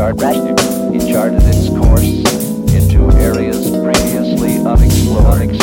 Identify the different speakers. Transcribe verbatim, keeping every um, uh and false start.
Speaker 1: charted, it charted its course into areas previously unexplored.